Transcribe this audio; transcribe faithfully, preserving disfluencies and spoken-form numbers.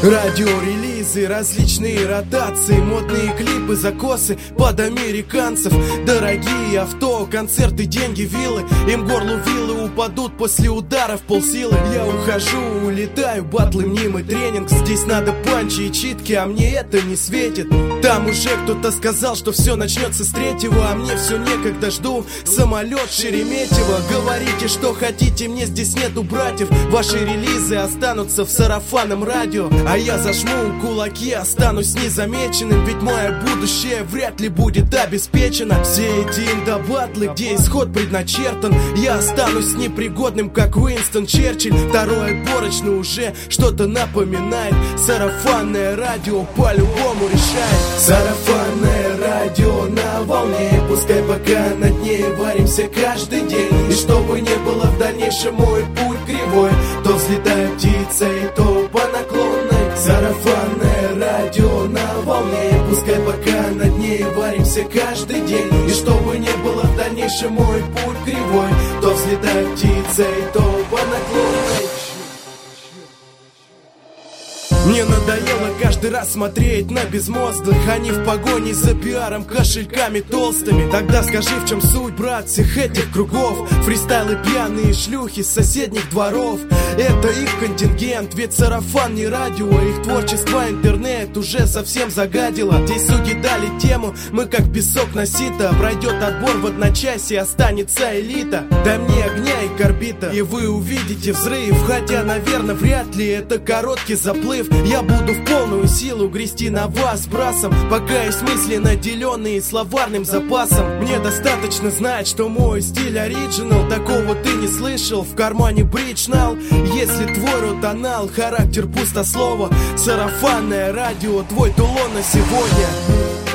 Радиорелизы, различные ротации, модные клипы, закосы под американцев. Дорогие авто, концерты, деньги, виллы. Им горлу виллы упадут после удара в полсилы. Я ухожу, улетаю, батлы, мнимый тренинг. Здесь надо панчи и читки, а мне это не светит. Там уже кто-то сказал, что все начнется с третьего, а мне все некогда, жду самолет Шереметьево. Говорите, что хотите, мне здесь нету братьев. Ваши релизы останутся в сарафанном радио, а я зажму кулаки, останусь незамеченным. Ведь мое будущее вряд ли будет обеспечено. Все эти индобатлы, где исход предначертан, я останусь непригодным, как Уинстон Черчилль. Второе отборочное уже что-то напоминает. Сарафанное радио по-любому решает. Сарафанное радио на волне, пускай пока над ней варимся каждый день. И чтобы не было в дальнейшем мой путь кривой, то взлетая птицей, то по наклонной. Сарафанное радио на волне, пускай пока над ней варимся каждый день. И чтобы не было в дальнейшем мой путь кривой, то взлетая птицей, то по наклонной. Мне надоело каждый раз смотреть на безмозглых. Они в погоне за пиаром, кошельками толстыми. Тогда скажи, в чем суть, брат, всех этих кругов? Фристайлы, пьяные шлюхи с соседних дворов. Это их контингент, ведь сарафан не радио. Их творчество интернет уже совсем загадило. Здесь судьи дали тему, мы как песок на сито. Пройдет отбор в одночасье, останется элита. Дай мне огня и корбита, и вы увидите взрыв. Хотя, наверное, вряд ли это короткий заплыв. Я буду в полную силу грести на вас брасом, пока есть мысли, наделенные словарным запасом. Мне достаточно знать, что мой стиль оригинал. Такого ты не слышал, в кармане бридж нал. Если твой рот анал, характер пустослова. Сарафанное радио, твой тулон на сегодня.